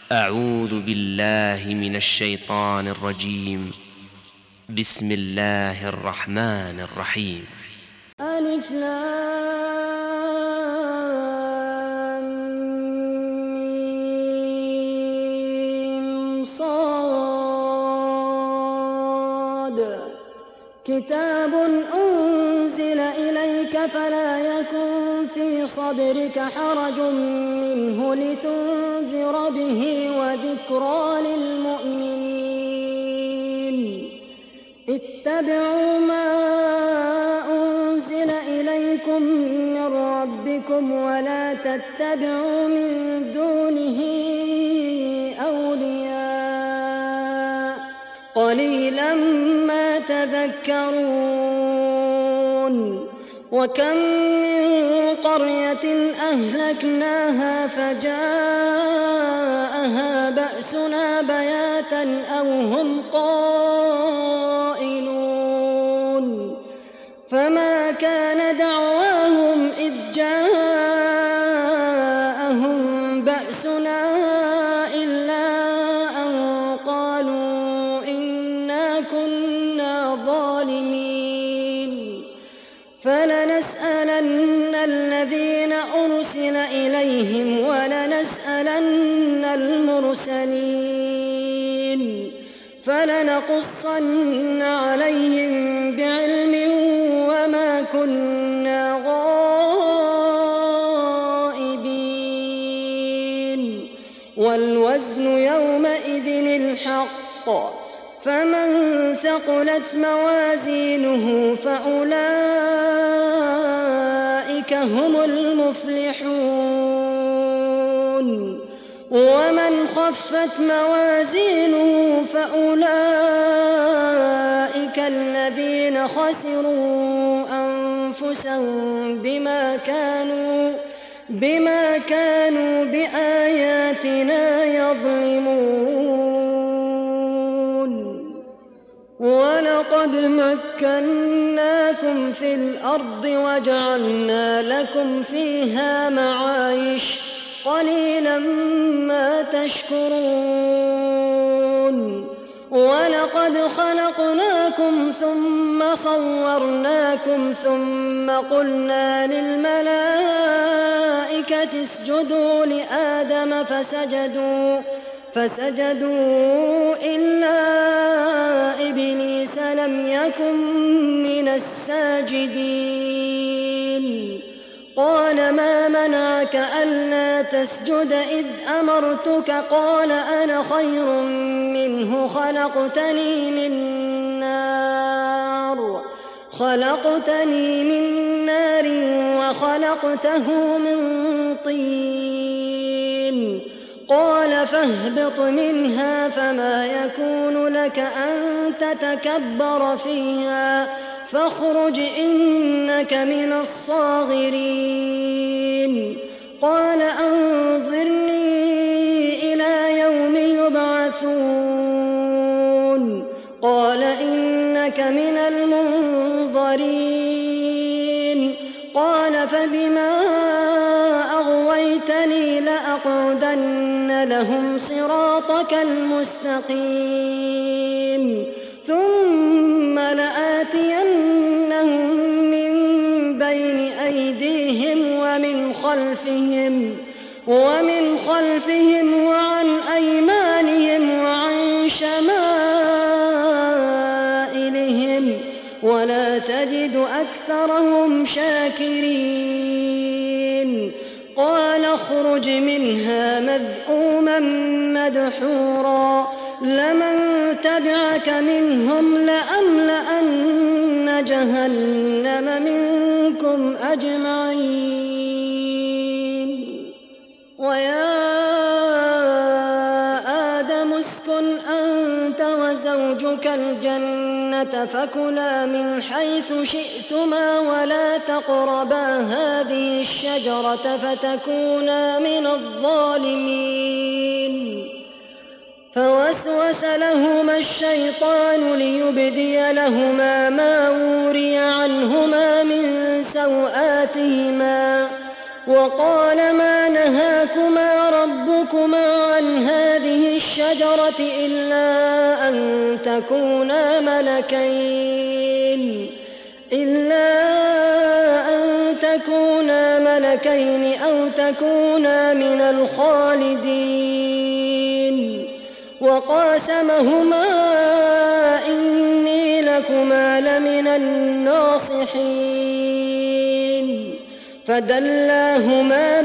أعوذ بالله من الشيطان الرجيم. بسم الله الرحمن الرحيم. ألف لام ميم صاد. كتاب أنزل إليك فلا يكن في صدرك حرج منه لتنذر به وذكرى للمؤمنين. اتبعوا ما أنزل إليكم من ربكم ولا تتبعوا من دونه أولياء قليلا ما تذكرون. وكم من قرية أهلكناها فجاءها بأسنا بياتا أو هم قائلون. فما كان دعواهم إذ جاءهم بأسنا إلا أن قالوا إنا كنا ظالمين. فلنسألن الذين أرسل إليهم ولنسألن المرسلين. فلنقصن عليهم بعلم وما كنا غائبين. والوزن يومئذ الحق. فمن ثقلت موازينه فأولئك هم المفلحون. ومن خفت موازينه فأولئك الذين خسروا أنفسهم بما كانوا بآياتنا يظلمون. ولقد مكناكم في الأرض وجعلنا لكم فيها معايش قليلا ما تشكرون. ولقد خلقناكم ثم صورناكم ثم قلنا للملائكة اسجدوا لآدم فسجدوا إلا إبليس لم يكن من الساجدين. قال ما منعك ألا تسجد إذ أمرتك؟ قال أنا خير منه خلقتني من نار وخلقته من طين. قال فاهبط منها فما يكون لك أن تتكبر فيها فاخرج إنك من الصاغرين. قال أنظرني إلى يوم يبعثون. قال إنك من المنظرين. قال فبما أغويتني لأقعدن لهم صراطك المستقيم ثم لآتينهم من بين أيديهم ومن خلفهم وعن أيمانهم وعن شمائلهم ولا تجد أكثرهم شاكرين. قال اخرج منها مذءوما مدحورا لمن تبعك منهم لأملأن جهنم منكم أجمعين. ويا آدم اسكن أنت وزوجك الجنة فكلا من حيث شئتما ولا تقربا هذه الشجرة فتكونا من الظالمين. فوسوس لهما الشيطان ليبدي لهما ما وري عنهما من سوآتهما وقال ما نهاكما ربكما عن هذه الشجرة إلا أن تكونا ملكين أو تكونا من الخالدين وقاسمهما إني لكما لمن الناصحين فدلاهما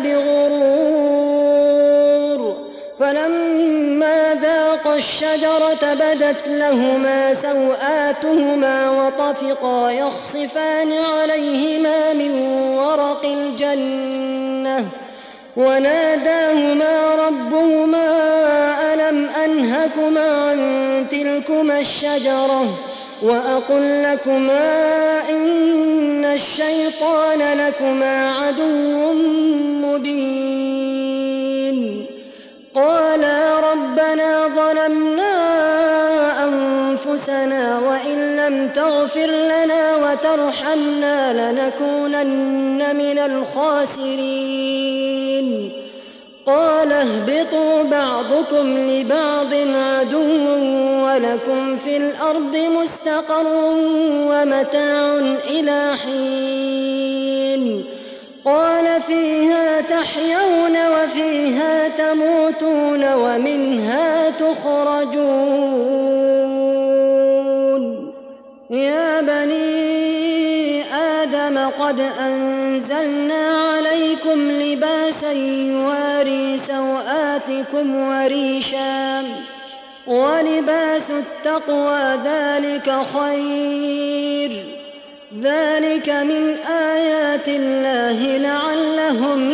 بغرور فلما ذاقا الشجرة بدت لهما سوآتهما وطفقا يخصفان عليهما من ورق الجنة وناداهما ربهما ألم أنهكما عن تلكما الشجرة وأقل لكما إن الشيطان لكما عدو مبين قالا ربنا ظلمنا أنفسنا وإن لم تغفر لنا وترحمنا لنكونن من الخاسرين قال اهبطوا بعضكم لبعض عدو ولكم في الأرض مستقر ومتاع إلى حين قال فيها تحيون وفيها تموتون ومنها تخرجون يا بني آدم قد أنزلنا عليكم لباسا يواري سوآتكم وريشا ولباس التقوى ذلك خير ذلك من آيات الله لعلهم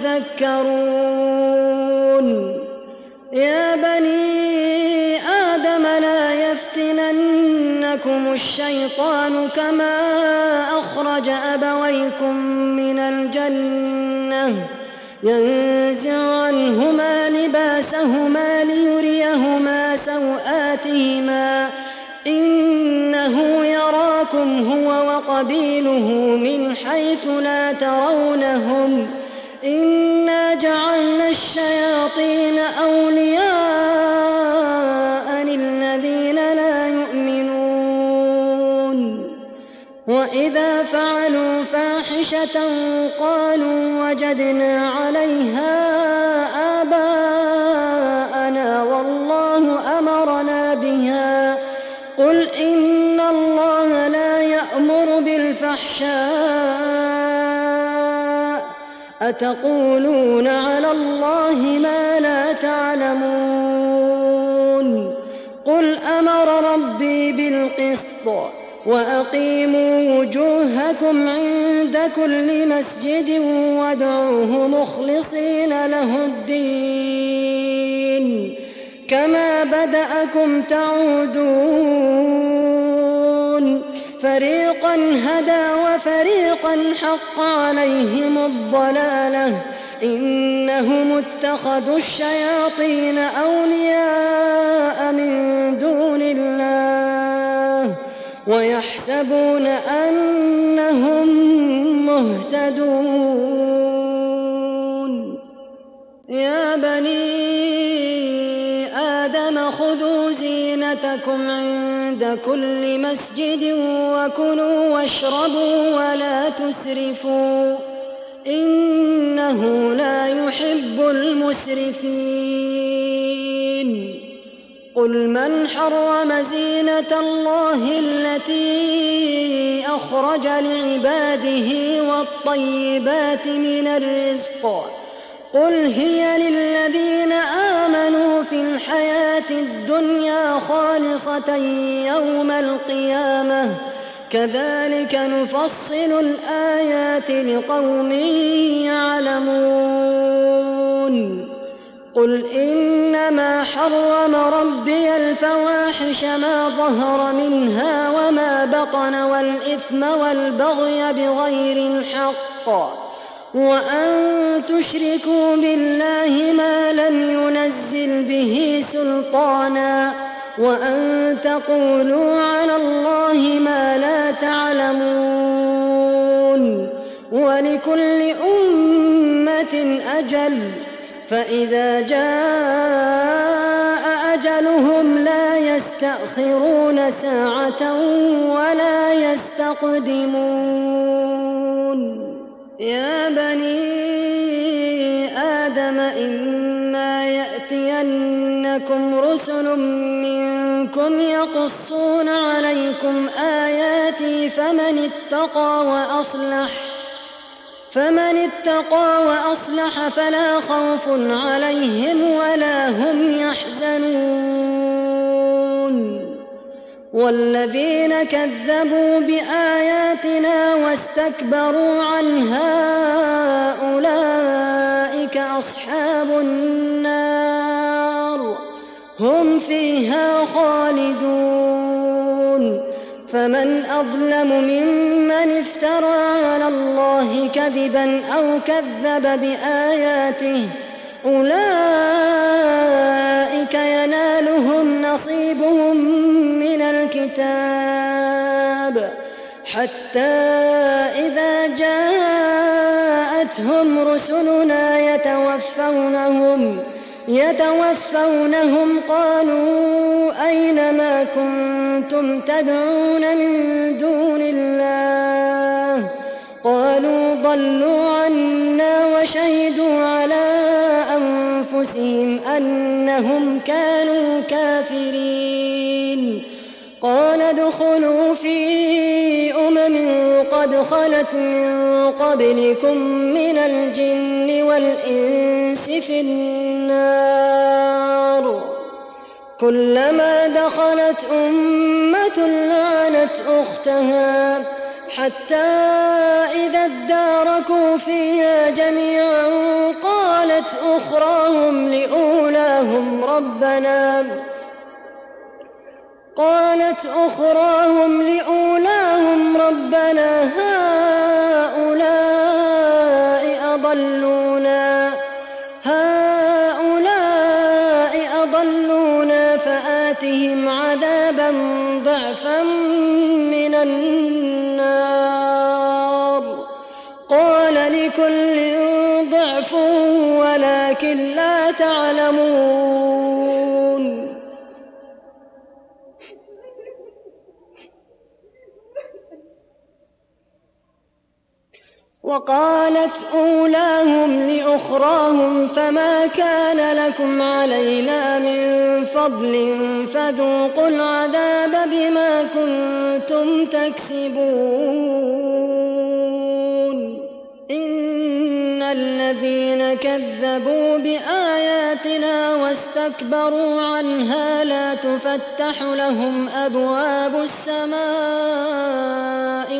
يذكرون يا بني آدم لا يفتننكم الشيطان كما أخرج أبويكم من الجنة ينزع عنهما لباسهما ليريهما سوآتهما إنه يراكم هو وقبيله من حيث لا ترونهم إنا جعلنا الشياطين أولياء للذين لا يؤمنون وإذا فعلوا فاحشة قالوا وجدنا عليها آباءنا والله أمرنا بها قل إن الله لا يأمر بالفحشاء أتقولون على الله ما لا تعلمون قل أمر ربي بالقسط وأقيموا وجوهكم عند كل مسجد وادعوه مخلصين له الدين كما بدأكم تعودون فريقا هدى وفريقا حق عليهم الضلالة إنهم اتخذوا الشياطين أولياء من دون الله ويحسبون أنهم مهتدون يا بني آدم خذوا زينتكم عند كل مسجد وكلوا واشربوا ولا تسرفوا إنه لا يحب المسرفين قل من حرم زينة الله التي أخرج لعباده والطيبات من الرزق قل هي للذين آمنوا في الحياة الدنيا خالصة يوم القيامة كذلك نفصل الآيات لقوم يعلمون قل إنما حرم ربي الفواحش ما ظهر منها وما بطن والإثم والبغي بغير الحق وأن تشركوا بالله ما لم ينزل به سلطانا وأن تقولوا على الله ما لا تعلمون ولكل أمة أجل فإذا جاء يستأخرون ساعة ولا يستقدمون. يا بني آدم إما يأتينكم رسل منكم يقصون عليكم آياتي فمن اتقى وأصلح فلا خوف عليهم ولا هم يحزنون. والذين كذبوا بآياتنا واستكبروا عنها أولئك أصحاب النار هم فيها خالدون. فمن أظلم ممن افترى على الله كذبا أو كذب بآياته أولئك ينالهم نصيبهم من الكتاب حتى إذا جاءتهم رسلنا يتوفونهم قالوا أين ما كنتم تدعون من دون الله قالوا ضلوا عنا وشهدوا على أنفسهم أنهم كانوا كافرين. قال ادخلوا في قد خلت من قبلكم من الجن والإنس في النار كلما دخلت أمة لعنت أختها حتى إذا اداركوا فيها جميعا قالت أخراهم لأولاهم ربنا هؤلاء أضلونا فآتهم عذابا ضعفا من النار. قال لكل ضعف ولكن لا تعلمون. وقالت أولاهم لأخراهم فما كان لكم علينا من فضل فذوقوا العذاب بما كنتم تكسبون. إن الذين كذبوا بآياتنا واستكبروا عنها لا تفتح لهم أبواب السماء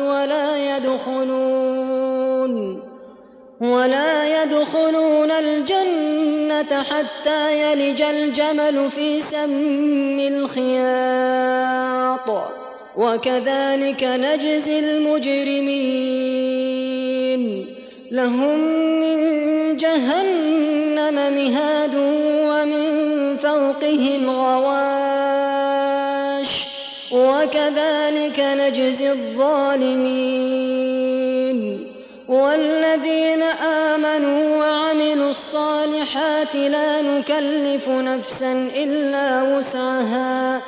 ولا يدخلون الجنة حتى يلج الجمل في سم الخياط وكذلك نجزي المجرمين. لهم من جهنم مهاد ومن فوقهم غواش وكذلك نجزي الظالمين. والذين آمنوا وعملوا الصالحات لا نكلف نفسا إلا وسعها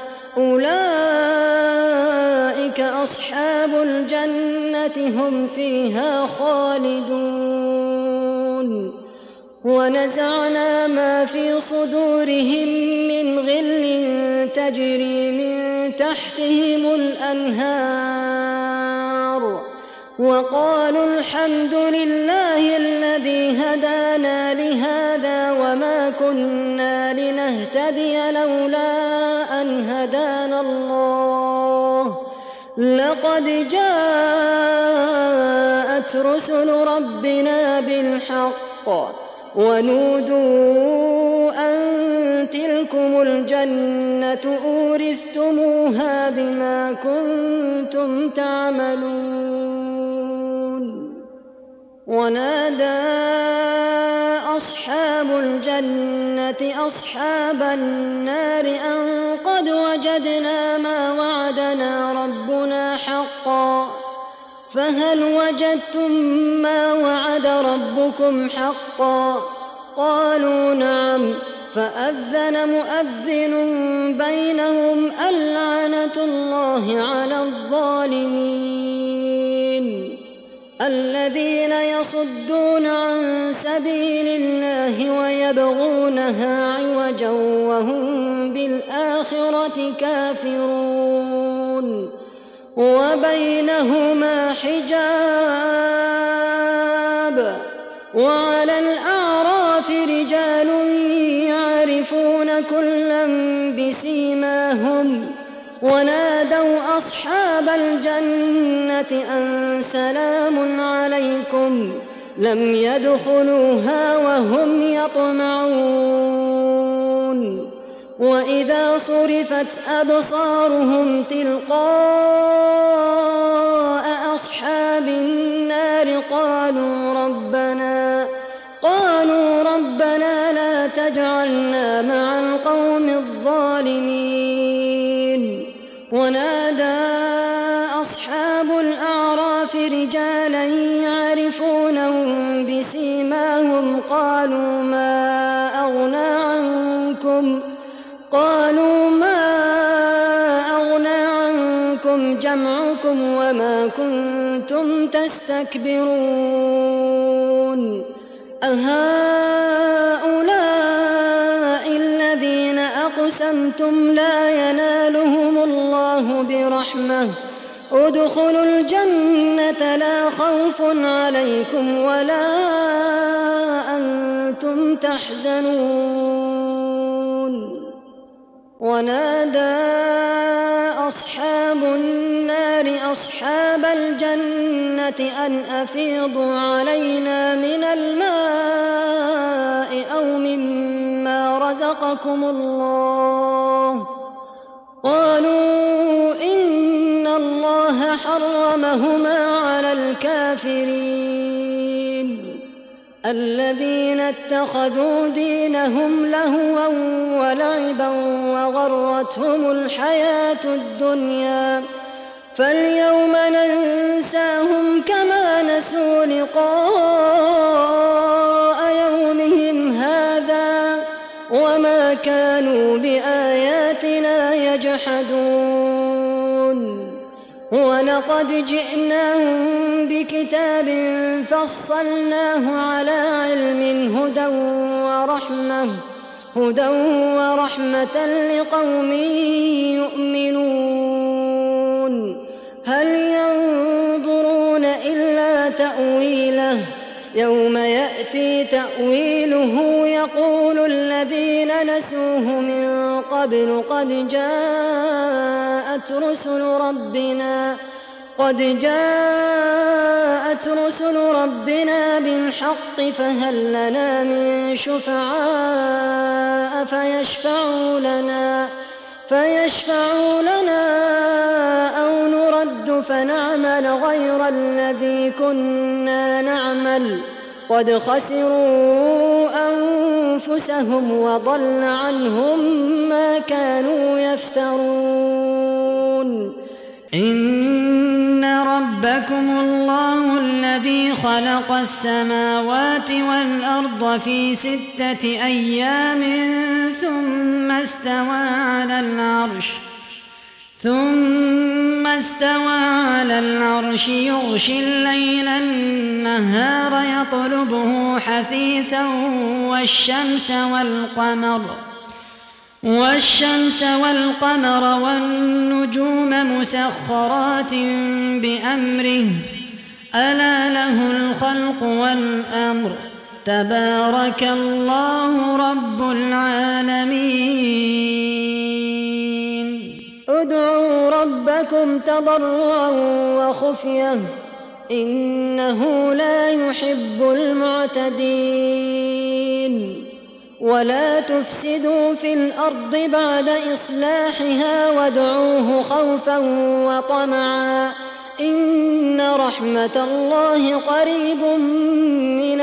أولئك أصحاب الجنة هم فيها خالدون. ونزعنا ما في صدورهم من غل تجري من تحتهم الأنهار وقالوا الحمد لله الذي هدانا لهذا وما كنا لنهتدي لولا أن هدانا الله لقد جاءت رسل ربنا بالحق ونودوا أن تلكم الجنة أورثتموها بما كنتم تعملون. ونادى أصحاب الجنة أصحاب النار أن قد وجدنا ما وعدنا ربنا حقا فهل وجدتم ما وعد ربكم حقا؟ قالوا نعم فأذن مؤذن بينهم اللعنة الله على الظالمين الذين يصدون عن سبيل الله ويبغونها عوجا وهم بالآخرة كافرون وبينهما حجاب وعلى الأعراف رجال يعرفون كلا بسيماهم ونادوا أصحاب الجنة أن سلام عليكم لم يدخلوها وهم يطمعون وإذا صرفت أبصارهم تلقاء أصحاب النار قالوا ربنا لا تجعلنا مع القوم الظالمين ونادى أصحاب الأعراف رجالا يعرفونهم بسيماهم قالوا ما أغنى عنكم جمعكم وما كنتم تستكبرون أهؤلاء الذين أقسمتم لا ينالهم الله برحمة ادخلوا الجنة لا خوف عليكم ولا أنتم تحزنون ونادى أصحاب النار أصحاب الجنة أن أفيضوا علينا من الماء أو مما رزقكم الله قالوا إن الله حرمهما على الكافرين الذين اتخذوا دينهم لهوا ولعبا وغرتهم الحياة الدنيا فاليوم ننساهم كما نسوا لقاء يومهم هذا وما كانوا بآياتنا يجحدون ولقد جئناهم بكتاب فصلناه على علم هدى ورحمة لقوم يؤمنون هل ينظرون إلا تأويله يوم يأتي تأويله يقول الذين نسوه من قبل قد جاءت رسل ربنا بالحق فهل لنا من شفعاء فيشفعوا لنا أو نرد فنعمل غير الذي كنا نعمل قد خسروا أنفسهم وضل عنهم ما كانوا يفترون إن ربكم الله الذي خلق السماوات والأرض في 6 أيام ثم استوى على العرش يغشي الليل النهار يطلبه حثيثا والشمس والقمر والنجوم مسخرات بأمره ألا له الخلق والأمر تبارك الله رب العالمين ادعوا ربكم تضرعا وخفية إنه لا يحب المعتدين ولا تفسدوا في الأرض بعد إصلاحها وادعوه خوفا وطمعا إن رحمة الله قريب من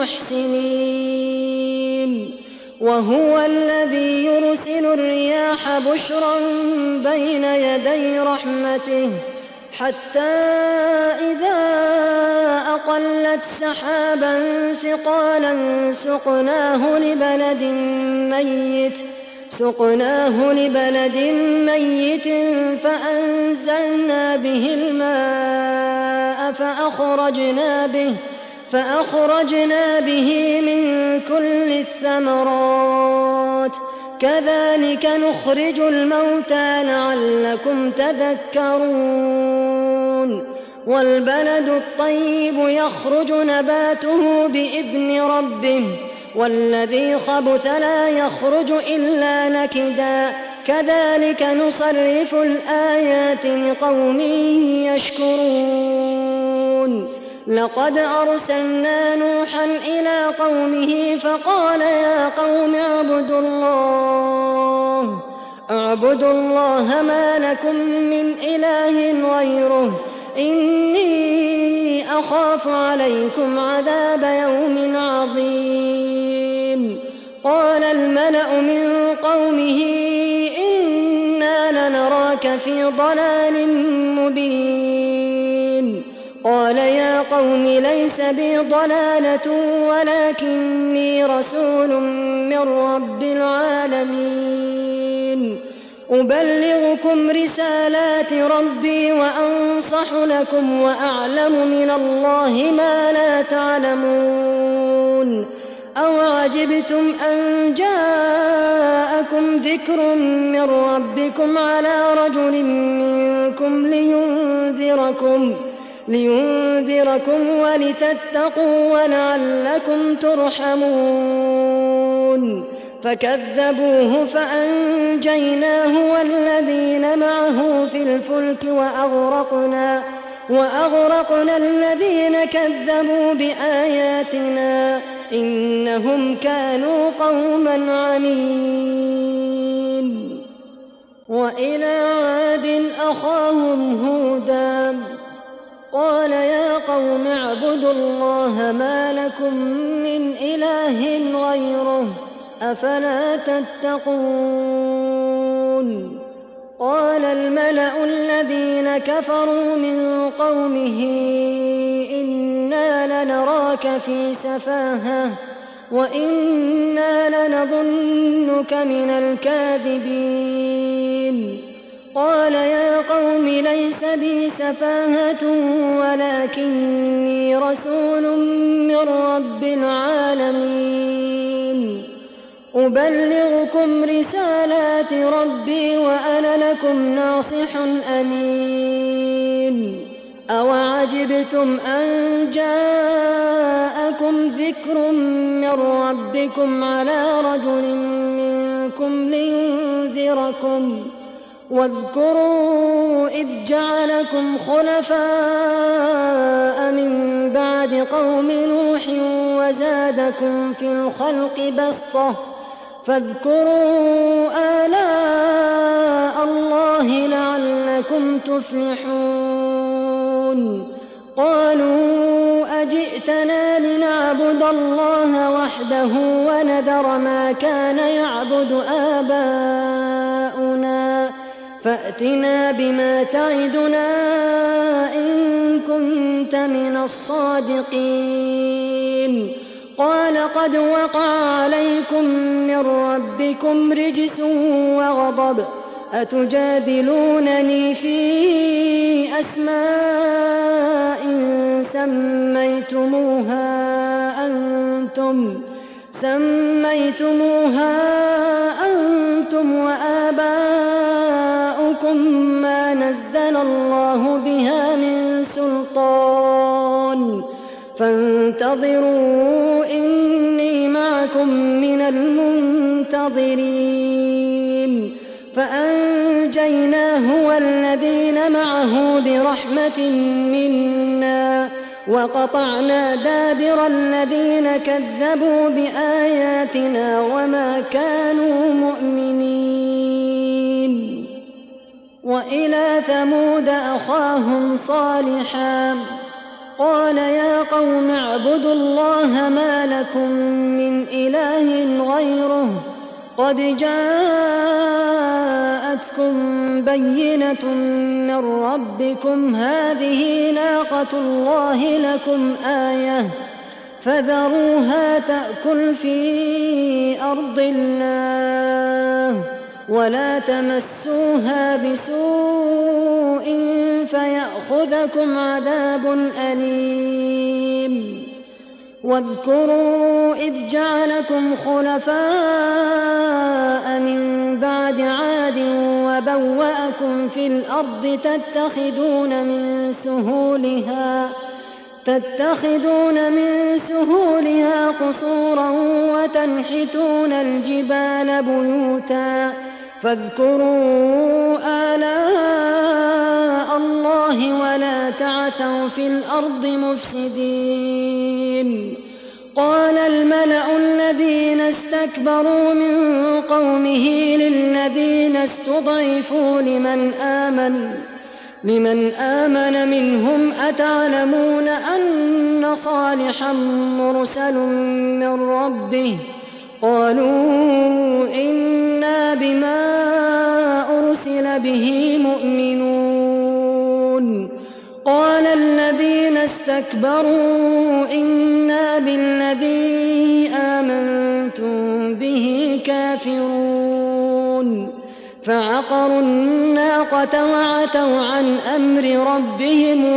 المحسنين وهو الذي يرسل الرياح بشرا بين يدي رحمته حتى إذا أقلت سحابا ثقالا سقناه لبلد ميت فأنزلنا به الماء فأخرجنا به من كل الثمرات كذلك نخرج الموتى لعلكم تذكرون والبلد الطيب يخرج نباته بإذن ربه والذي خبث لا يخرج إلا نكدا كذلك نصرف الآيات لقوم يشكرون لقد أرسلنا نوحا إلى قومه فقال يا قوم اعبدوا الله ما لكم من إله غيره إني أخاف عليكم عذاب يوم عظيم قال الملأ من قومه إنا لنراك في ضلال مبين قال يا قوم ليس بي ضلالة ولكني رسول من رب العالمين أبلغكم رسالات ربي وأنصح لكم وأعلم من الله ما لا تعلمون أوعجبتم أن جاءكم ذكر من ربكم على رجل منكم لينذركم ولتتقوا ولعلكم ترحمون فكذبوه فأنجيناه والذين معه في الفلك وأغرقنا الذين كذبوا بآياتنا إنهم كانوا قوما عمين وإلى عاد أخاهم هودا قال يا قوم اعبدوا الله ما لكم من إله غيره أفلا تتقون قال الملأ الذين كفروا من قومه إنا لنراك في سفاهة وإنا لنظنك من الكاذبين قال يا قوم ليس بي سفاهة ولكني رسول من رب العالمين أبلغكم رسالات ربي وأنا لكم ناصح أمين أوعجبتم أن جاءكم ذكر من ربكم على رجل منكم لينذركم واذكروا إذ جعلكم خلفاء من بعد قوم نوح وزادكم في الخلق بسطة فاذكروا آلاء الله لعلكم تفلحون قالوا أجئتنا لنعبد الله وحده ونذر ما كان يعبد آباؤنا فأتنا بما تعدنا إن كنت من الصادقين قال قد وقع عليكم من ربكم رجس وغضب أتجادلونني في أسماء سميتموها أنتم وآباؤكم ما نزل الله بها من سلطان فانتظروا إني معكم من المنتظرين فأنجيناه والذين معه برحمة منا وقطعنا دابر الذين كذبوا بآياتنا وما كانوا مؤمنين وإلى ثمود أخاهم صالحا قال يا قوم اعبدوا الله ما لكم من إله غيره قد جاءتكم بينة من ربكم هذه ناقة الله لكم آية فذروها تأكل في أرض الله ولا تمسوها بسوء فيأخذكم عذاب أليم واذكروا إذ جعلكم خلفاء من بعد عاد وبوأكم في الأرض تتخذون من سهولها قصورا وتنحتون الجبال بيوتا فاذكروا آلاء الله ولا تعثوا في الأرض مفسدين قال الملأ الذين استكبروا من قومه للذين استضعفوا لمن آمن منهم أتعلمون أن صالحا مرسل من ربه قالوا إنا بما أرسل به مؤمنون قال الذين استكبروا إنا بالذي آمنتم به كافرون فعقروا الناقة وعتوا عن أمر ربهم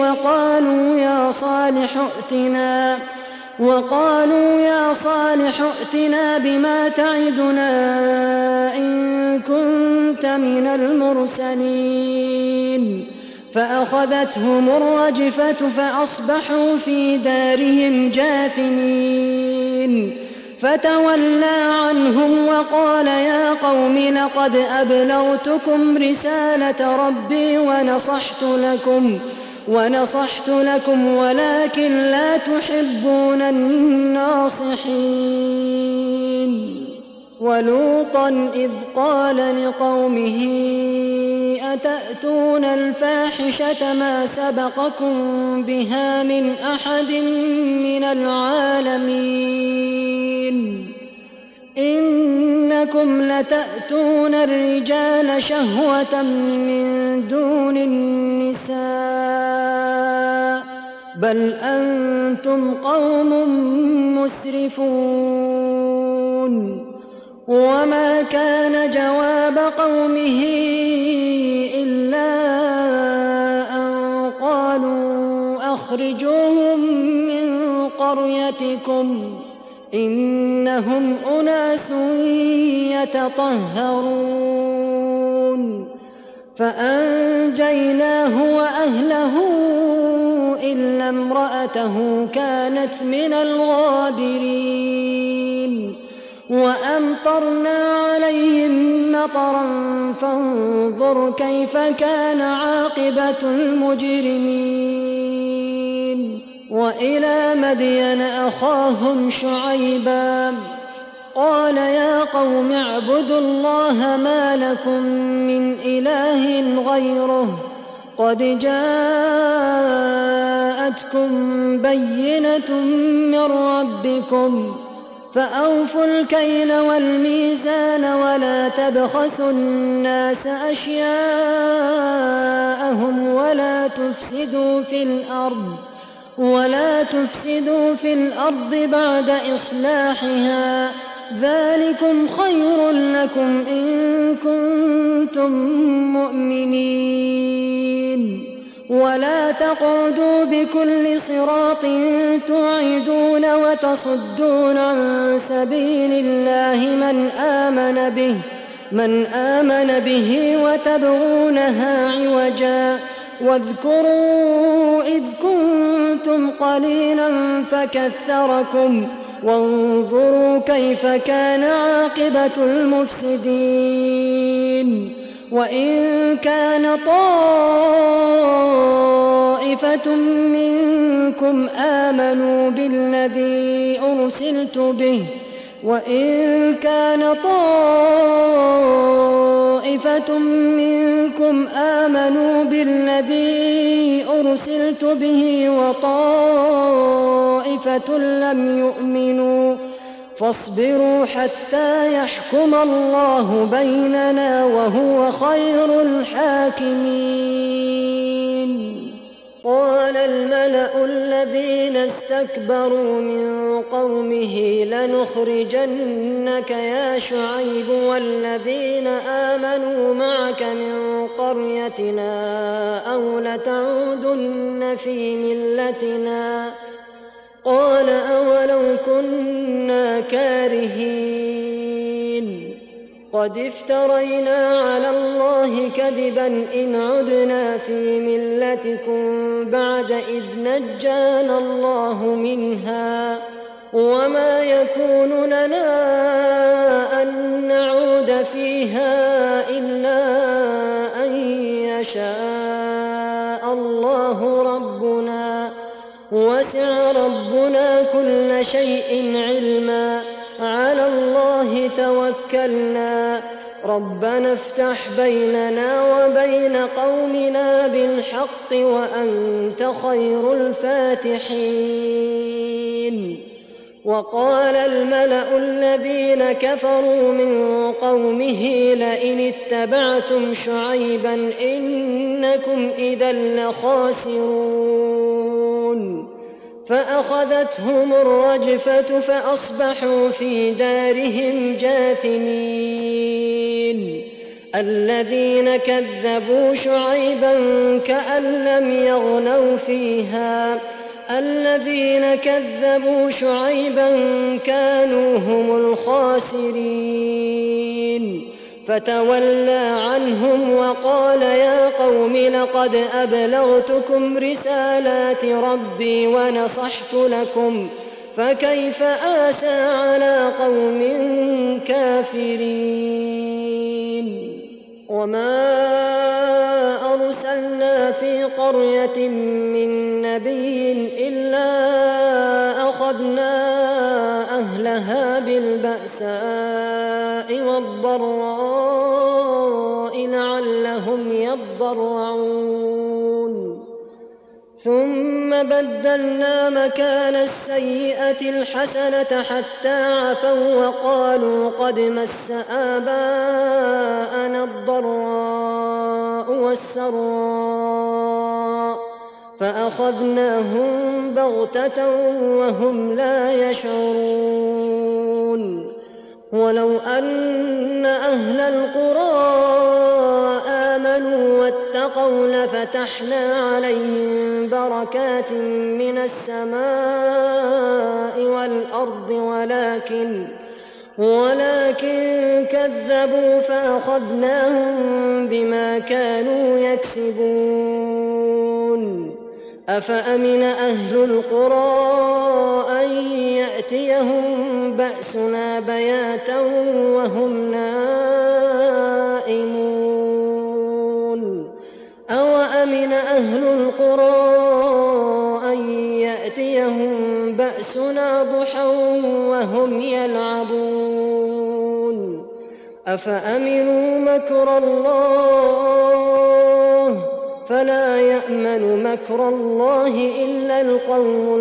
وقالوا يا صالح ائتنا بما تعدنا إن كنت من المرسلين فأخذتهم الرجفة فأصبحوا في دارهم جاثمين فتولى عنهم وقال يا قوم لقد أبلغتكم رسالة ربي ونصحت لكم ولكن لا تحبون الناصحين ولوطا إذ قال لقومه أتأتون الفاحشة ما سبقكم بها من أحد من العالمين إنكم لتأتون الرجال شهوة من دون النساء بل أنتم قوم مسرفون وما كان جواب قومه إلا أن قالوا أخرجوهم من قريتكم إنهم أناس يتطهرون فأنجيناه وأهله إلا امرأته كانت من الغابرين وأمطرنا عليهم مطرا فانظر كيف كان عاقبة المجرمين وإلى مدين أخاهم شعيبا قال يا قوم اعبدوا الله ما لكم من إله غيره قد جاءتكم بينة من ربكم فأوفوا الكيل والميزان ولا تبخسوا الناس أشياءهم ولا تفسدوا في الأرض بعد إصلاحها ذلكم خير لكم إن كنتم مؤمنين ولا تقعدوا بكل صراط توعدون وتصدون عن سبيل الله من آمن به وتبغونها عوجا واذكروا إذ كنتم قليلا فكثركم وانظروا كيف كان عاقبة المفسدين وإن كان طائفة منكم آمنوا بالذي أرسلت به وطائفة لم يؤمنوا فاصبروا حتى يحكم الله بيننا وهو خير الحاكمين. قال الملأ الذين استكبروا من قومه لنخرجنك يا شعيب والذين آمنوا معك من قريتنا أو لتعودن في ملتنا. قال أولو كنا كارهين قد افترينا على الله كذبا إن عدنا في ملتكم بعد إذ نجانا الله منها وما يكون لنا أن نعود فيها إلا أن يشاء الله ربنا وسع ربنا كل شيء علما على الله توكلنا ربنا افتح بيننا وبين قومنا بالحق وأنت خير الفاتحين. وقال الملأ الذين كفروا من قومه لئن اتبعتم شعيبا إنكم إذا لخاسرون. فأخذتهم الرجفة فأصبحوا في دارهم جاثمين. الذين كذبوا شعيبا كأن لم يغنوا فيها الذين كذبوا شعيبا كانوا هم الخاسرين. فتولى عنهم وقال يا قوم لقد أبلغتكم رسالات ربي ونصحت لكم فكيف آسى على قوم كافرين. وما أرسلنا في قرية من نبي إلا أخذنا أهلها بالبأساء والضراء لعلهم يضرعون. ثم بدلنا مكان السيئة الحسنة حتى عفوا وقالوا قد مس آباءنا الضراء والسراء فأخذناهم بغتة وهم لا يشعرون. ولو أن أهل القرى آمنوا واتقوا لفتحنا عليهم بركات من السماء والأرض ولكن كذبوا فأخذناهم بما كانوا يكسبون. أفأمن أهل القرى أن يأتيهم بأسنا بياتا وهم نائمون. أوأمن أهل القرى أن يأتيهم بأسنا ضحى وهم يلعبون. أفأمنوا مكر الله فلا يأمن مكر الله إلا القوم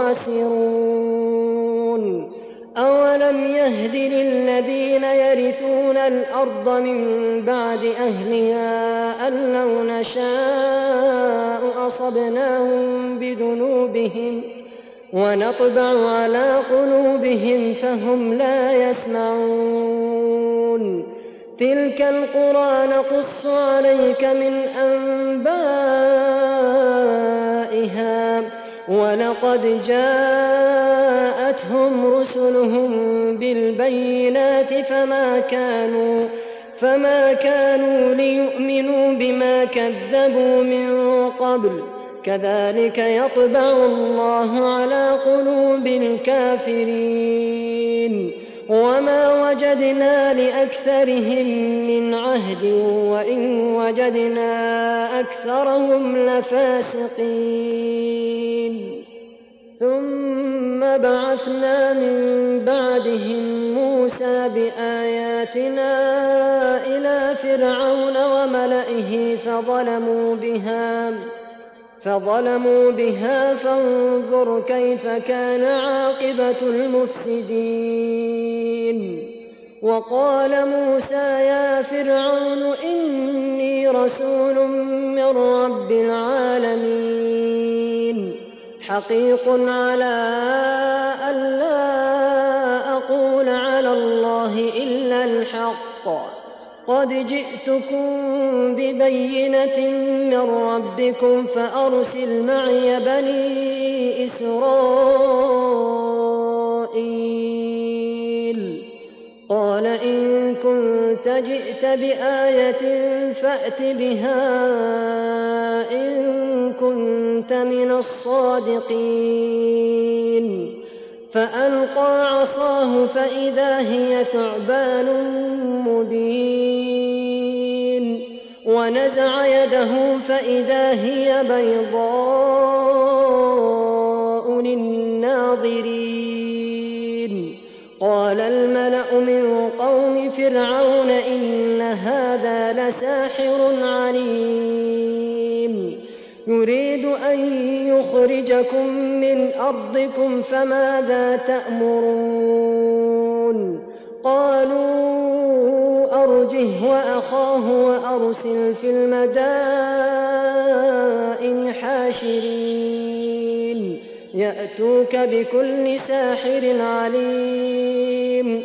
الخاسرون. أولم يهد للذين يرثون الأرض من بعد أهلها أن لو نشاء أصبناهم بذنوبهم ونطبع على قلوبهم فهم لا يسمعون. تلك القرى نقص عليك من أنبائها ولقد جاءتهم رسلهم بالبينات فما كانوا ليؤمنوا بما كذبوا من قبل كذلك يطبع الله على قلوب الكافرين. وما وجدنا لأكثرهم من عهد وإن وجدنا أكثرهم لفاسقين. ثم بعثنا من بعدهم موسى بآياتنا إلى فرعون وملئه فظلموا بها فانظر كيف كان عاقبة المفسدين. وقال موسى يا فرعون إني رسول من رب العالمين حقيق على ألا أقول على الله إلا الحق قد جئتكم ببينة من ربكم فأرسل معي بني إسرائيل. قال إن كنت جئت بآية فأت بها إن كنت من الصادقين. فألقى عصاه فإذا هي ثعبان مبين ونزع يده فإذا هي بيضاء للناظرين. قال الملأ من قوم فرعون إن هذا لساحر عليم يريد أن يخرجكم من أرضكم فماذا تأمرون؟ قالوا أرجه وأخاه وأرسل في المدائن حاشرين يأتوك بكل ساحر عليم.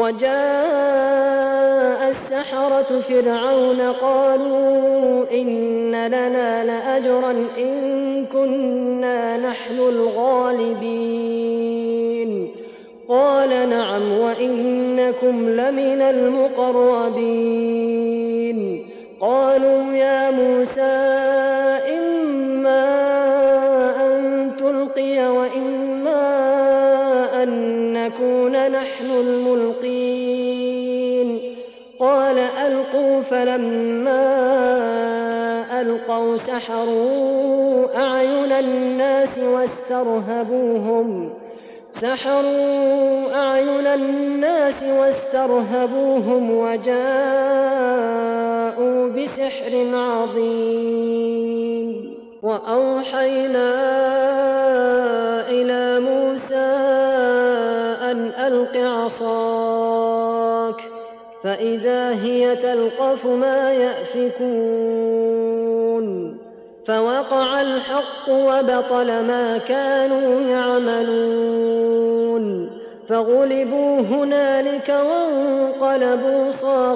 وجاء السحرة فرعون قالوا إن لنا لأجرا إن كنا نحن الغالبين. قال نعم وإنكم لمن المقربين. قالوا يا موسى إما أن تلقي وإما أن نكون نحن الملقين. قال ألقوا فلما ألقوا سحروا أعين الناس واسترهبوهم وجاءوا بسحر عظيم. وأوحينا إلى موسى أن ألق عصاك فإذا هي تلقف ما يأفكون. فوقع الحق وبطل ما كانوا يعملون. فغلبوا هنالك وانقلبوا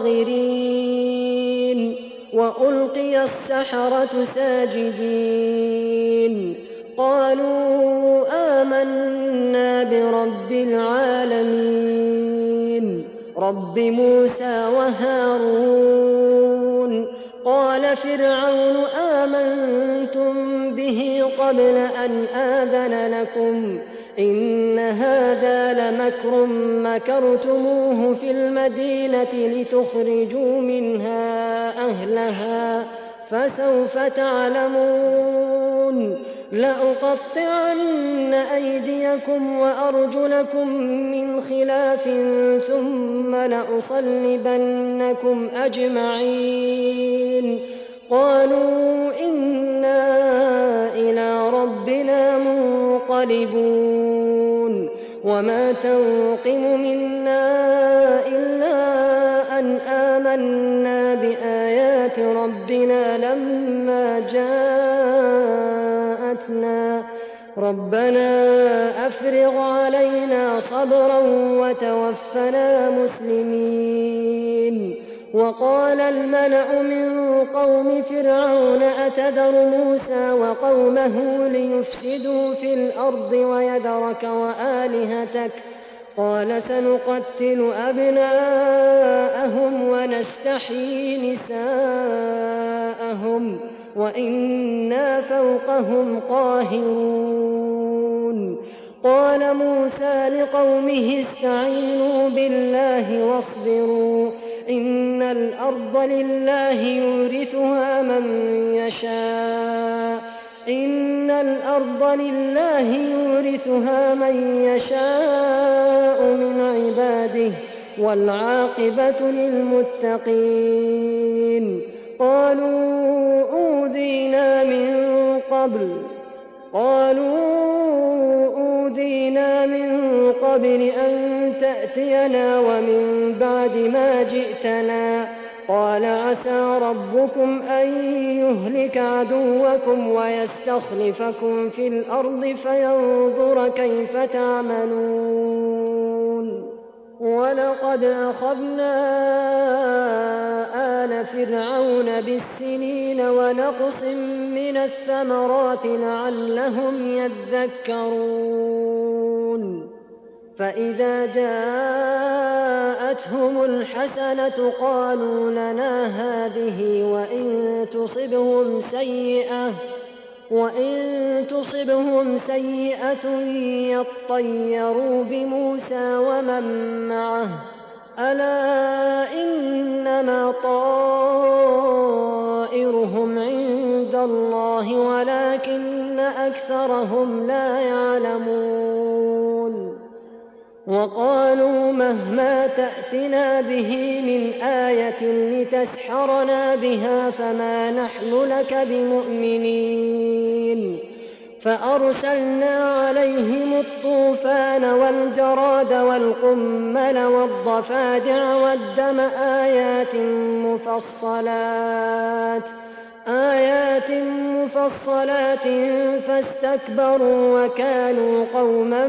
صاغرين وألقي السحرة ساجدين. قالوا آمنا برب العالمين رب موسى وهارون. قال فرعون آمنتم به قبل أن آذن لكم إن هذا لمكر مكرتموه في المدينة لتخرجوا منها أهلها فسوف تعلمون. لأقطعن أيديكم وأرجلكم من خلاف ثم لأصلبنكم أجمعين. قالوا إنا إلى ربنا منقلبون. وما تنقم منا إلا أن آمنا بآيات ربنا لما جاءتنا. ربنا أفرغ علينا صبرا وتوفنا مسلمين. وقال الملأ من قوم فرعون أتذر موسى وقومه ليفسدوا في الأرض ويذرك وآلهتك قال سنقتل أبناءهم ونستحيي نساءهم وإنا فوقهم قاهرون. قال موسى لقومه استعينوا بالله واصبروا إن الأرض لله يورثها من يشاء من عباده والعاقبة للمتقين. قالوا أوذينا من قبل قالوا أوذينا من قبل أن تأتينا ومن بعد ما جئتنا قال عسى ربكم أن يهلك عدوكم ويستخلفكم في الأرض فينظر كيف تعملون ولقد أخذنا آل فرعون بالسنين ونقص من الثمرات لعلهم يذكرون فإذا جاءتهم الحسنة قالوا لنا هذه وإن تصبهم سيئة يطيروا بموسى ومن معه ألا إنما طائرهم عند الله ولكن أكثرهم لا يعلمون وقالوا مهما تأتنا به من آية لتسحرنا بها فما نحن لك بمؤمنين فأرسلنا عليهم الطوفان والجراد والقمل والضفادع والدم آيات مفصلات فاستكبروا وكانوا قوما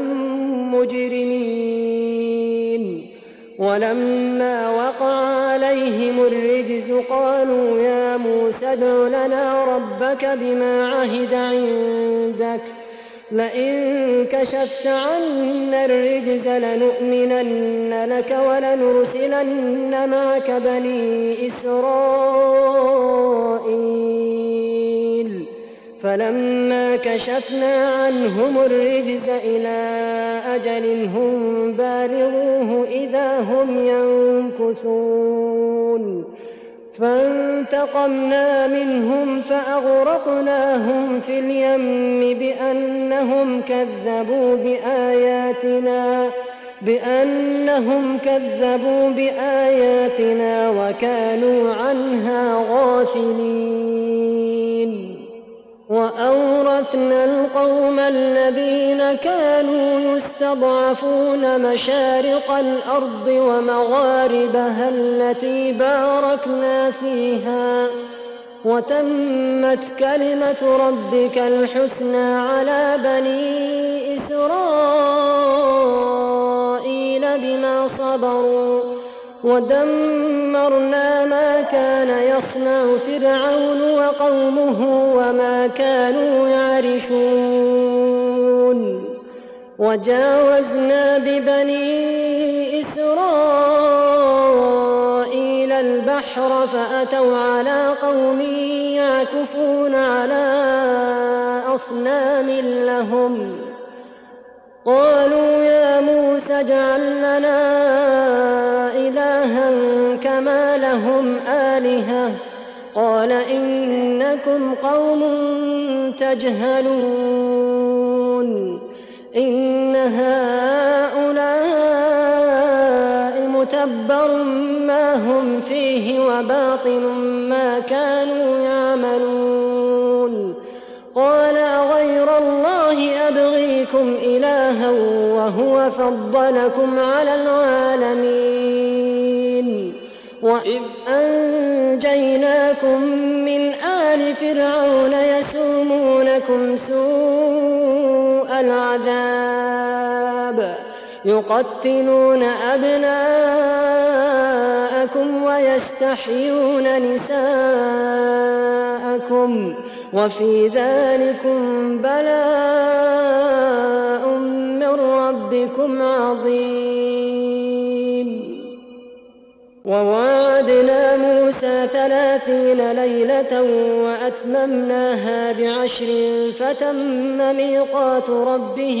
مجرمين ولما وقع عليهم الرجز قالوا يا موسى ادع لنا ربك بما عهد عندك لئن كشفت عنا الرجز لنؤمنن لك ولنرسلن معك بني إسرائيل فلما كشفنا عنهم الرجز إلى أجل هم بالغوه إذا هم ينكثون فانتقمنا منهم فأغرقناهم في اليم بأنهم كذبوا بآياتنا وكانوا عنها غافلين وأورثنا القوم الذين كانوا يستضعفون مشارق الأرض ومغاربها التي باركنا فيها وتمت كلمة ربك الحسنى على بني إسرائيل بما صبروا ودمرنا ما كان يصنع فرعون وقومه وما كانوا يعرشون وجاوزنا ببني إسرائيل البحر فأتوا على قوم يعكفون على أصنام لهم قالوا يا موسى اجعل لنا إلها كما لهم آلهة قال إنكم قوم تجهلون إن هؤلاء متبر ما هم فيه وباطل ما كانوا يعملون قال غير الله أبغيكم إلها وهو فضلكم على العالمين وإذ أنجيناكم من آل فرعون يسومونكم سوء العذاب يقتلون أبناءكم ويستحيون نساءكم وفي ذلكم بلاء من ربكم عظيم وواعدنا موسى 30 ليلة وأتممناها ب10 فتم ميقات ربه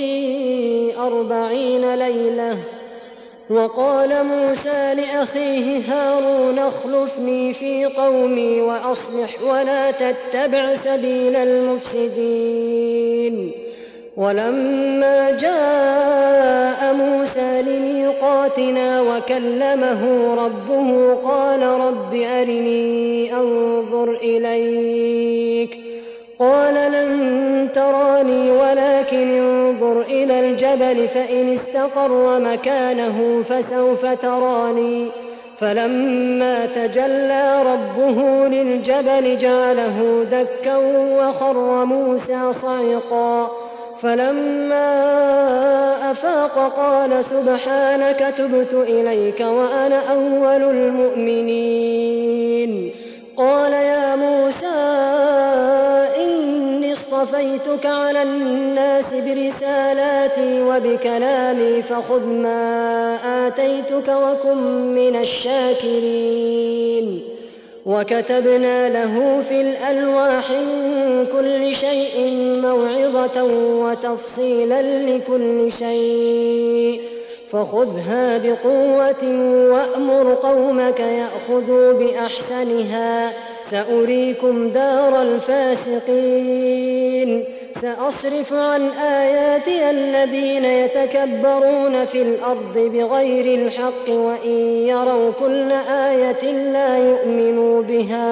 40 ليلة وقال موسى لأخيه هارون اخلفني في قومي وأصلح ولا تتبع سبيل المفسدين ولما جاء موسى لميقاتنا وكلمه ربه قال رب أرني أنظر إليك قال لن تراني ولكن انظر إلى الجبل فإن استقر مكانه فسوف تراني فلما تجلى ربه للجبل جعله دكا وخر موسى صعقا فلما أفاق قال سبحانك تبت إليك وأنا أول المؤمنين. قال يا موسى إني اصطفيتك على الناس برسالاتي وبكلامي فخذ ما آتيتك وكن من الشاكرين. وكتبنا له في الألواح من كل شيء موعظة وتفصيلا لكل شيء فخذها بقوة وأمر قومك يأخذوا بأحسنها سأريكم دار الفاسقين. سأصرف عن آياتي الذين يتكبرون في الأرض بغير الحق وإن يروا كل آية لا يؤمنوا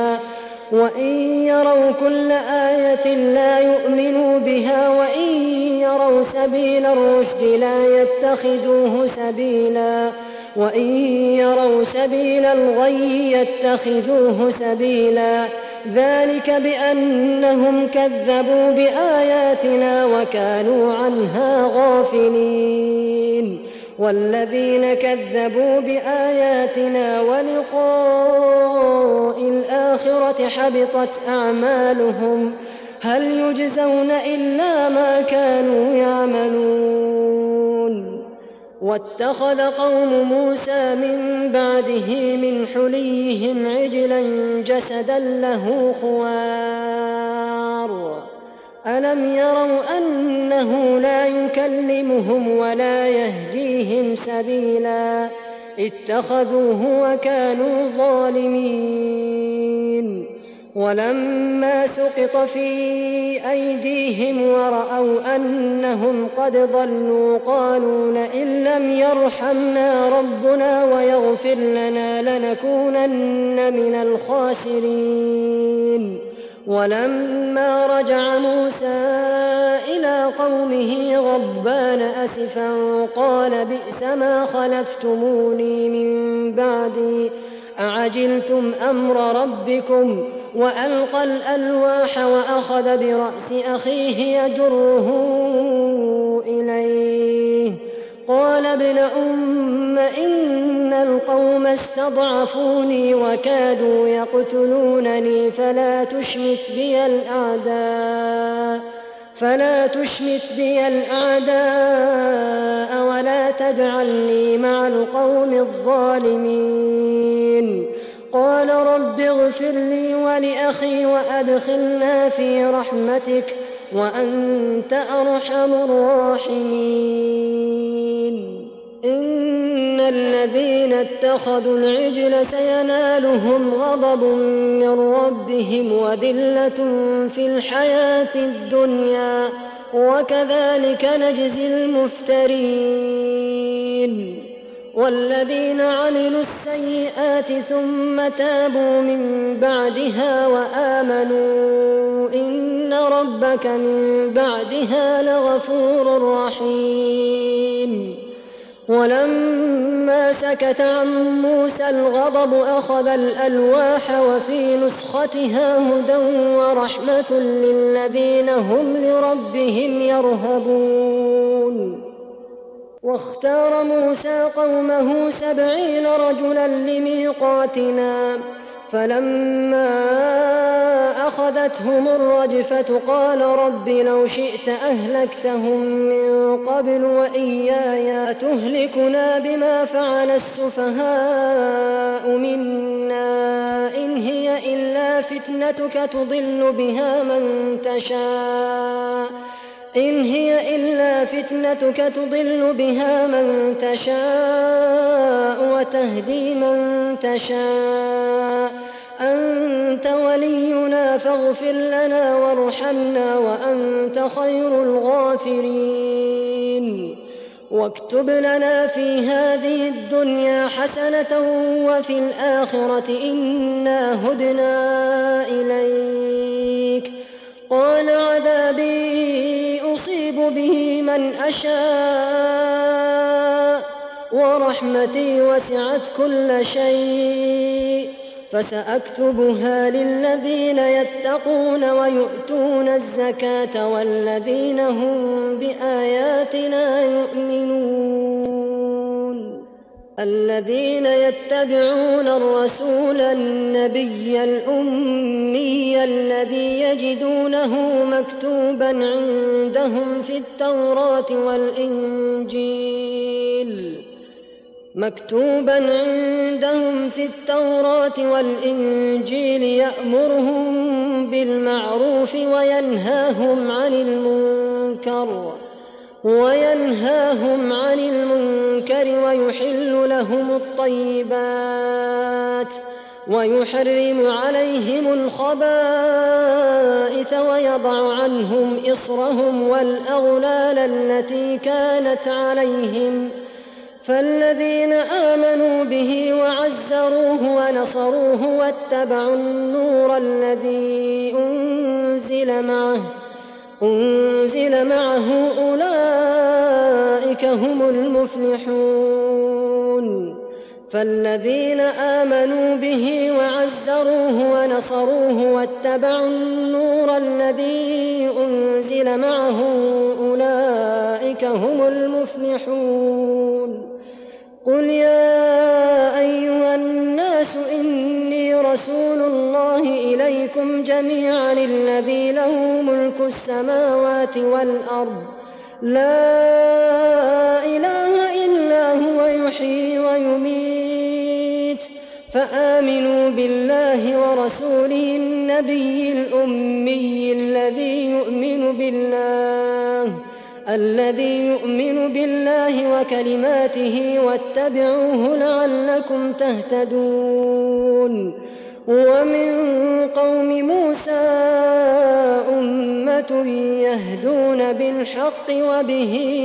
بها وإن يروا سبيل الرشد لا يتخذوه سبيلا وإن يروا سبيل الغي يتخذوه سبيلا ذلك بأنهم كذبوا بآياتنا وكانوا عنها غافلين. والذين كذبوا بآياتنا ولقاء الآخرة حبطت أعمالهم هل يجزون إلا ما كانوا يعملون. واتخذ قوم موسى من بعده من حليهم عجلا جسدا له خوار ألم يروا أنه لا يكلمهم ولا يهديهم سبيلا اتخذوه وكانوا ظالمين. ولما سقط في أيديهم ورأوا أنهم قد ضلوا قالوا لئن لم يرحمنا ربنا ويغفر لنا لنكونن من الخاسرين. ولما رجع موسى إلى قومه غضبان أسفا قال بئس ما خلفتموني من بعدي أعجلتم أمر ربكم وألقى الألواح وأخذ برأس أخيه يجره إليه قال ابن أم إن القوم استضعفوني وكادوا يقتلونني فلا تشمت بي الأعداء ولا تجعلني مع القوم الظالمين. قال رب اغفر لي ولأخي وأدخلنا في رحمتك وأنت أرحم الراحمين. إن الذين اتخذوا العجل سينالهم غضب من ربهم وذلة في الحياة الدنيا وكذلك نجزي المفترين. والذين عملوا السيئات ثم تابوا من بعدها وآمنوا إن ربك من بعدها لغفور رحيم. ولما سكت عن موسى الغضب أخذ الألواح وفي نسختها هدى ورحمة للذين هم لربهم يرهبون. واختار موسى قومه 70 رجلا لميقاتنا فلما أخذتهم الرجفة قال رب لو شئت أهلكتهم من قبل وإياي أتهلكنا بما فعل السفهاء منا إن هي إلا فتنتك تضل بها من تشاء وتهدي من تشاء أنت ولينا فاغفر لنا وارحمنا وأنت خير الغافرين. واكتب لنا في هذه الدنيا حسنة وفي الآخرة إنا هدنا إليك. قال عذابي من أشاء ورحمتي وسعت كل شيء فسأكتبها للذين يتقون ويؤتون الزكاة والذين هم بآياتنا يؤمنون الذين يتبعون الرسول النبي الأمي الذي يجدونه مكتوبا عندهم في التوراة والإنجيل يأمرهم بالمعروف وينهاهم عن المنكر ويحل لهم الطيبات ويحرم عليهم الخبائث ويضع عنهم إصرهم والأغلال التي كانت عليهم فالذين آمنوا به وعزروه ونصروه واتبعوا النور الذي أنزل معه أولئك هم المفلحون فالذين آمنوا به وعزروه ونصروه واتبعوا النور الذي أنزل معه أولئك هم المفلحون قل يا أيها الناس إني رسول الله إليكم جميعا الذي له ملك السماوات والأرض لا إله إلا هو يحيي ويميت فآمنوا بالله ورسوله النبي الأمي الذي يؤمن بالله وكلماته واتبعوه لعلكم تهتدون ومن قوم موسى أمة يهدون بالحق وبه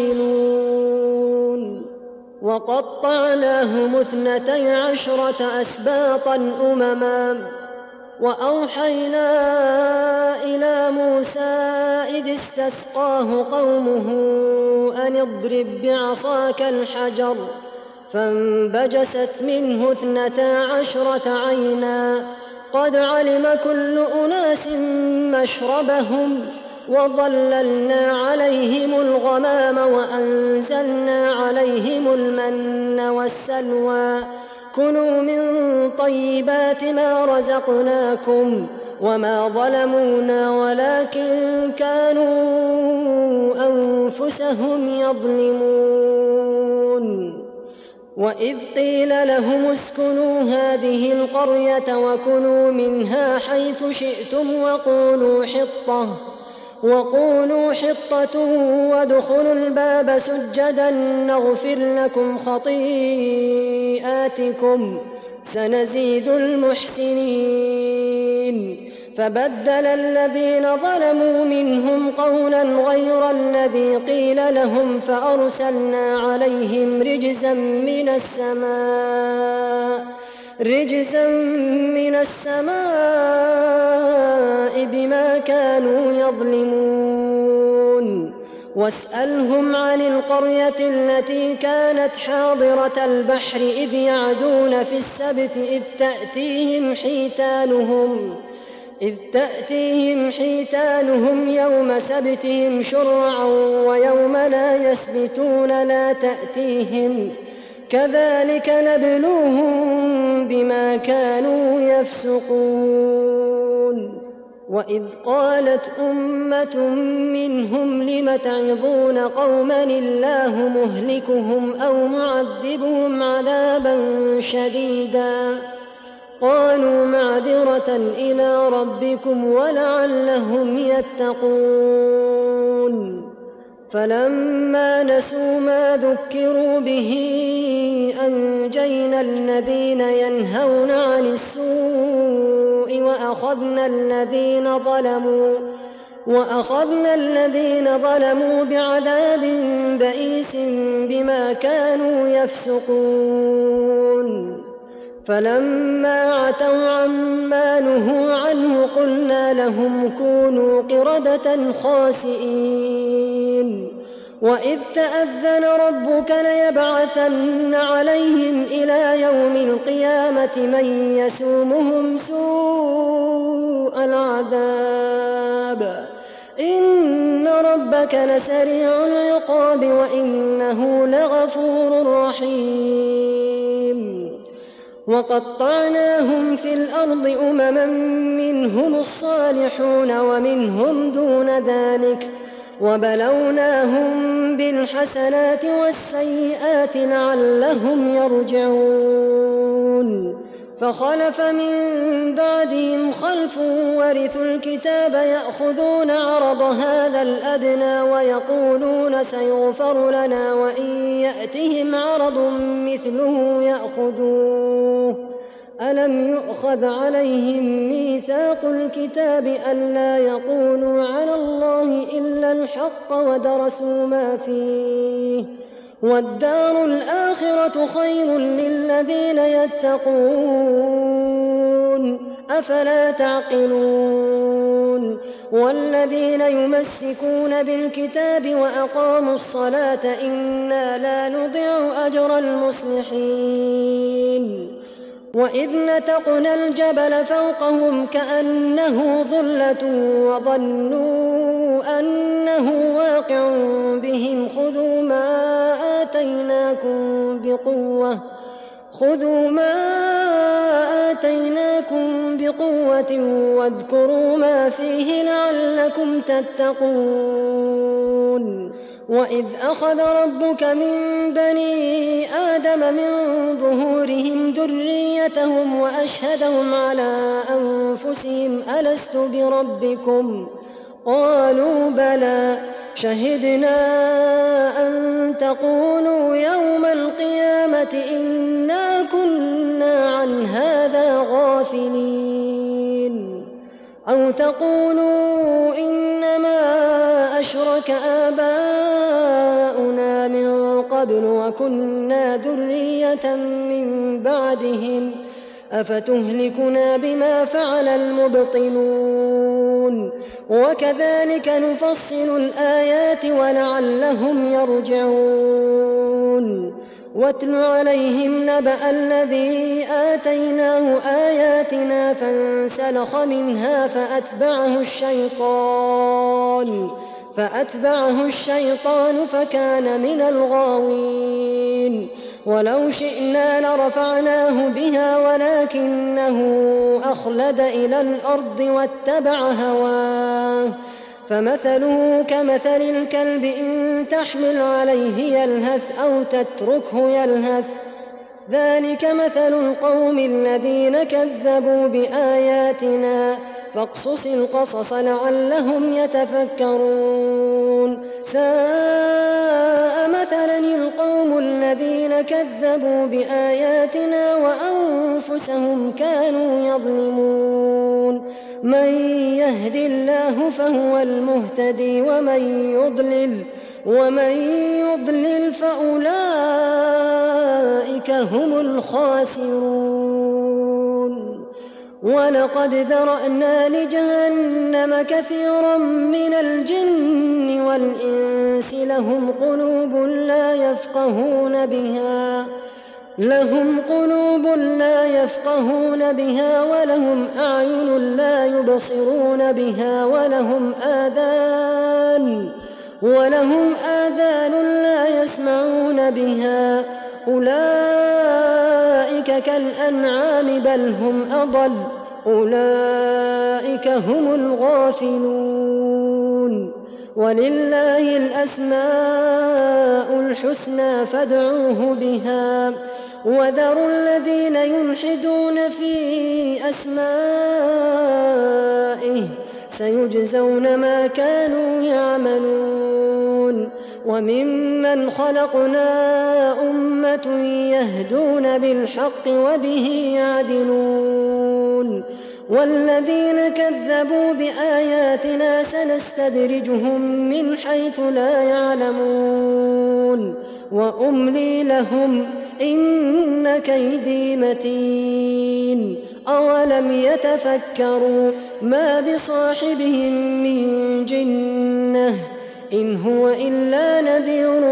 يعدلون وقطعناهم 12 أسباطا أمما وأوحينا إلى موسى إذ استسقاه قومه أن اضرب بعصاك الحجر فانبجست منه 12 عينا قد علم كل أناس مشربهم وظللنا عليهم الغمام وأنزلنا عليهم المن والسلوى كلوا من طيبات ما رزقناكم وما ظلمونا ولكن كانوا أنفسهم يظلمون وإذ قيل لهم اسكنوا هذه القرية وكلوا منها حيث شئتم وقولوا حطة وادخلوا الباب سجدا نغفر لكم خطيئاتكم سنزيد المحسنين فبدل الذين ظلموا منهم قولا غير الذي قيل لهم فأرسلنا عليهم رجزا من السماء بما كانوا يظلمون واسألهم عن القرية التي كانت حاضرة البحر إذ يعدون في السبت إذ تأتيهم حيتانهم يوم سبتهم شرعا ويوم لا يسبتون لا تأتيهم كذلك نبلوهم بما كانوا يفسقون وإذ قالت أمة منهم لم تعظون قوما الله مهلكهم أو معذبهم عذابا شديدا قالوا معذرة إلى ربكم ولعلهم يتقون فلما نسوا ما ذكروا به أنجينا الذين ينهون عن السوء وأخذنا الذين ظلموا بعذاب بئيس بما كانوا يفسقون فلما عتوا عما نهوا عنه قلنا لهم كونوا قردة خاسئين وإذ تأذن ربك ليبعثن عليهم إلى يوم القيامة من يسومهم سوء العذاب إن ربك لسريع العقاب وإنه لغفور رحيم وقطعناهم في الأرض أمما منهم الصالحون ومنهم دون ذلك وبلوناهم بالحسنات والسيئات لعلهم يرجعون فخلف من بعدهم خلف ورثوا الكتاب يأخذون عرض هذا الأدنى ويقولون سيغفر لنا وإن يأتهم عرض مثله يأخذوه ألم يؤخذ عليهم ميثاق الكتاب ألا يقولوا على الله إلا الحق ودرسوا ما فيه والدار الآخرة خير للذين يتقون أفلا تعقلون والذين يمسكون بالكتاب وأقاموا الصلاة إنا لا نضيع أجر المصلحين وإذ نتقنا الجبل فوقهم كأنه ظلة وظنوا أنه واقع بهم خذوا ما آتيناكم بقوة واذكروا ما فيه لعلكم تتقون وإذ أخذ ربك من بني آدم من ظهورهم ذريتهم وأشهدهم على أنفسهم ألست بربكم قالوا بلى شهدنا أن تقولوا يوم القيامة إنا كنا عن هذا غافلين أو تقولوا إنما أشرك آباؤنا من قبل وكنا ذرية من بعدهم أفتهلكنا بما فعل المبطلون وكذلك نفصل الآيات ولعلهم يرجعون واتل عليهم نبأ الذي آتيناه آياتنا فانسلخ منها فأتبعه الشيطان فكان من الغاوين ولو شئنا لرفعناه بها ولكنه أخلد إلى الأرض واتبع هواه فمثله كمثل الكلب إن تحمل عليه يلهث أو تتركه يلهث ذلك مثل القوم الذين كذبوا بآياتنا فاقصص القصص لعلهم يتفكرون ساء مثلا القوم الذين كذبوا بآياتنا وأنفسهم كانوا يظلمون من يهد الله فهو المهتدي ومن يضلل فأولئك هم الخاسرون ولقد ذرأنا لجهنم كثيرا من الجن والإنس لهم قلوب لا يفقهون بها ولهم أعين لا يبصرون بها ولهم آذان لا يسمعون بها أولئك كالأنعام بل هم أضل أولئك هم الغافلون ولله الأسماء الحسنى فادعوه بها وذروا الذين يلحدون في أسمائه سيجزون ما كانوا يعملون وممن خلقنا أمة يهدون بالحق وبه يعدلون والذين كذبوا بآياتنا سنستدرجهم من حيث لا يعلمون وأملي لهم إن كيدي متين أولم يتفكروا ما بصاحبهم من جنة إن هو إلا نذير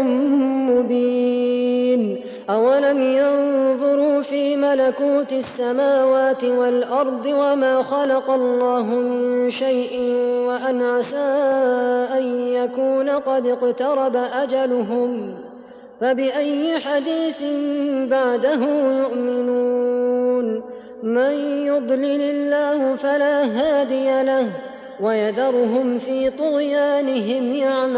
مبين أولم ينظروا في ملكوت السماوات والأرض وما خلق الله من شيء وأن عسى أن يكون قد اقترب أجلهم فبأي حديث بعده يؤمنون من يضلل الله فلا هادي له ويذرهم في طغيانهم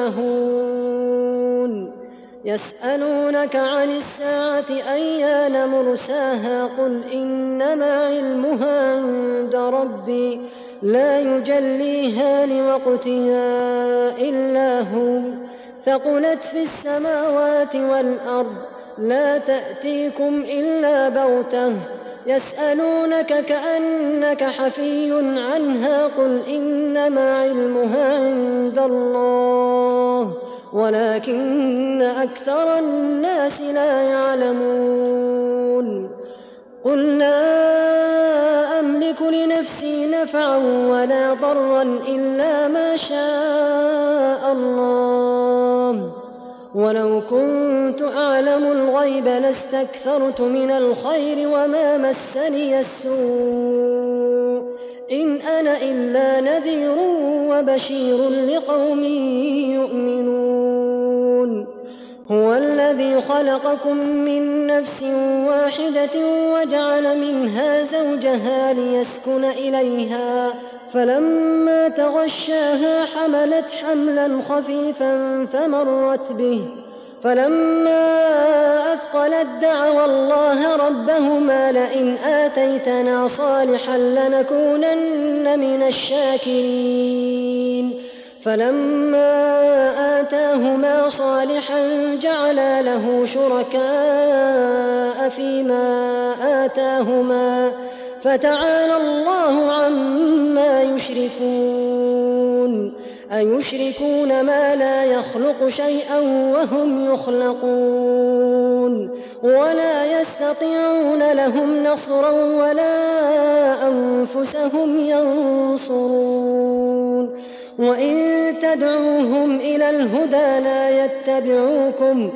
يعمهون يسألونك عن الساعة أيان مرساها قل إنما علمها عند ربي لا يجليها لوقتها إلا هو ثقلت في السماوات والأرض لا تأتيكم إلا بغتة يسألونك كأنك حفي عنها قل إنما علمها عند الله ولكن أكثر الناس لا يعلمون قل لا أملك لنفسي نفعا ولا ضرا إلا ما شاء الله ولو كنت أعلم الغيب لاستكثرت من الخير وما مسني السوء إن أنا إلا نذير وبشير لقوم يؤمنون هو الذي خلقكم من نفس واحدة وجعل منها زوجها ليسكن إليها فلما تغشاها حملت حملا خفيفا فمرت به فلما أثقلت دعوا الله ربهما لئن آتيتنا صالحا لنكونن من الشاكرين فلما آتاهما صالحا جعلا له شركاء فيما آتاهما فتعالى الله عما يشركون أيشركون ما لا يخلق شيئا وهم يخلقون ولا يستطيعون لهم نصرا ولا أنفسهم ينصرون وإن تدعوهم إلى الهدى لا يتبعوكم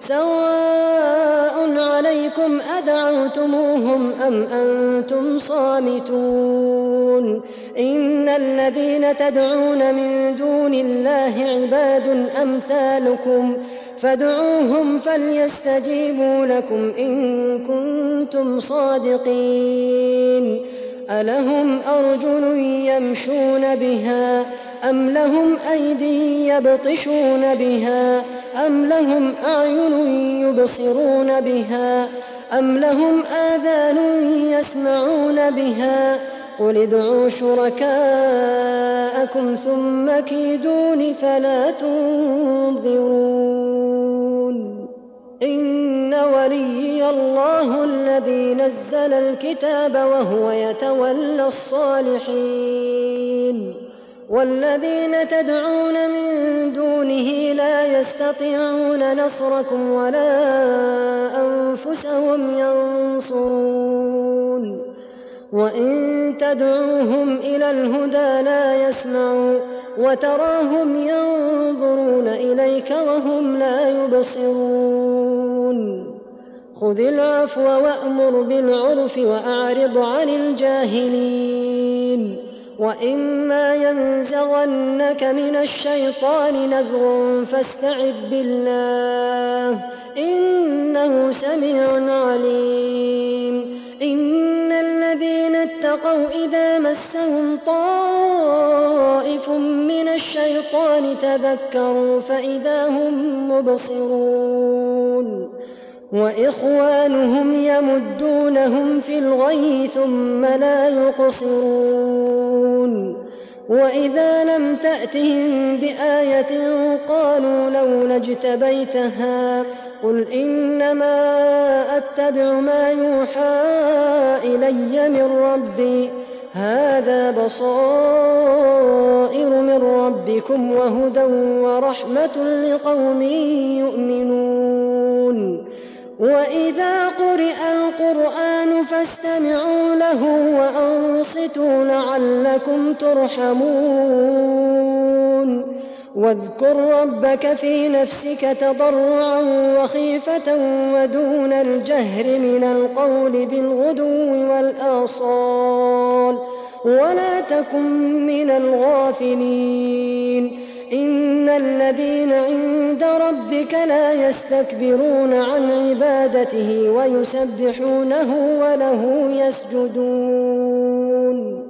سواء عليكم أدعوتموهم أم أنتم صامتون إن الذين تدعون من دون الله عباد أمثالكم فادعوهم فليستجيبوا لكم إن كنتم صادقين ألهم أرجل يمشون بها أم لهم أيدي يبطشون بها أم لهم أعين يبصرون بها أم لهم آذان يسمعون بها قل ادعوا شركاءكم ثم كيدون فلا تنظرون إن وليي الله الذي نزل الكتاب وهو يتولى الصالحين والذين تدعون من دونه لا يستطيعون نصركم ولا أنفسهم ينصرون وإن تدعوهم إلى الهدى لا يسمعوا وتراهم ينظرون إليك وهم لا يبصرون خذ العفو وأمر بالعرف وأعرض عن الجاهلين وإما ينزغنك من الشيطان نزغ فاستعذ بالله إنه سميع عليم إن الذين اتقوا إذا مسهم طائف من الشيطان تذكروا فإذا هم مبصرون وإخوانهم يمدونهم في الغي ثم لا يقصرون وإذا لم تأتهم بآية قالوا لولا اجتبيتها قل إنما أتبع ما يوحى إلي من ربي هذا بصائر من ربكم وهدى ورحمة لقوم يؤمنون وإذا قرئ القرآن فاستمعوا له وأنصتوا لعلكم ترحمون واذكر ربك في نفسك تضرعا وخيفة ودون الجهر من القول بالغدو والآصال ولا تكن من الغافلين إن الذين عند ربك لا يستكبرون عن عبادته ويسبحونه وله يسجدون